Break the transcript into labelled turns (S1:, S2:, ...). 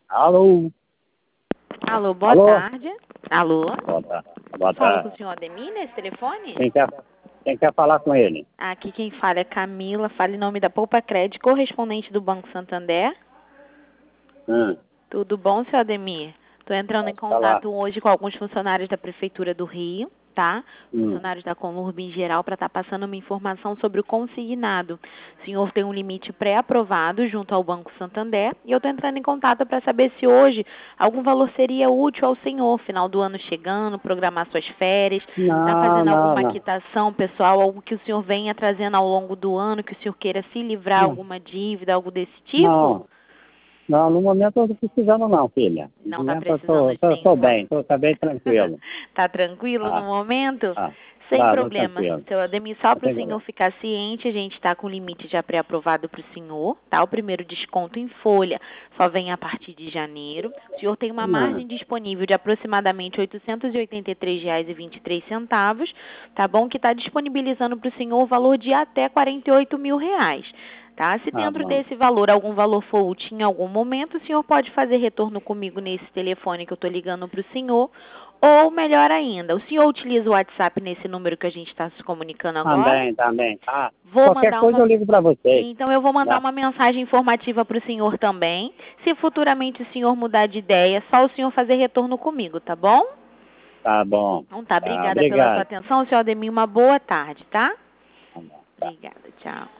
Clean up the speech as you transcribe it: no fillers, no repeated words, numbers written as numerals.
S1: Alô?
S2: Alô, boa
S1: Alô?
S2: tarde. Alô?
S1: Boa
S2: Falo com
S1: tarde.
S2: o senhor Ademir nesse telefone?
S1: Quem quer falar com ele?
S2: Aqui quem fala é Camila, fala em nome da Poupa Crédito, correspondente do Banco Santander. Tudo bom, senhor Ademir? Estou entrando em
S1: Pode falar.
S2: contato hoje com alguns funcionários da Prefeitura do Rio, tá? Funcionários da Conurb em geral, para estar passando uma informação sobre o consignado. O senhor tem um limite pré-aprovado junto ao Banco Santander e eu estou entrando em contato para saber se hoje algum valor seria útil ao senhor. Final do ano chegando, programar suas férias, tá fazendo alguma quitação, pessoal, algo que o senhor venha trazendo ao longo do ano, que o senhor queira se livrar, alguma dívida, algo desse tipo?
S1: Não, no momento eu não estou precisando não, filha.
S2: Não
S1: No
S2: está
S1: momento
S2: precisando de
S1: eu
S2: nenhum
S1: estou bem, estou bem tranquilo.
S2: Tá tranquilo no momento?
S1: Ah,
S2: Sem
S1: tá
S2: problema,
S1: tranquilo.
S2: seu Ademir, só
S1: Não
S2: para o
S1: tem
S2: senhor
S1: problema.
S2: ficar ciente, a gente está com o limite já pré-aprovado para o senhor, tá? O primeiro desconto em folha só vem a partir de janeiro. O senhor tem uma margem disponível de aproximadamente R$ 883,23, tá bom? Que está disponibilizando para o senhor o valor de até R$ 48.000. Tá? Se dentro desse valor, algum valor for útil em algum momento, o senhor pode fazer retorno comigo nesse telefone que eu estou ligando para o senhor. Ou, melhor ainda, o senhor utiliza o WhatsApp nesse número que a gente está se comunicando agora?
S1: Também. Ah,
S2: Vou
S1: qualquer
S2: mandar
S1: coisa eu ligo para vocês.
S2: Então, eu vou mandar uma mensagem informativa para o senhor também. Se futuramente o senhor mudar de ideia, só o senhor fazer retorno comigo, tá bom?
S1: Tá bom.
S2: Então tá, obrigada pela sua atenção, senhor Ademir. Uma boa tarde, tá? Obrigada, tchau.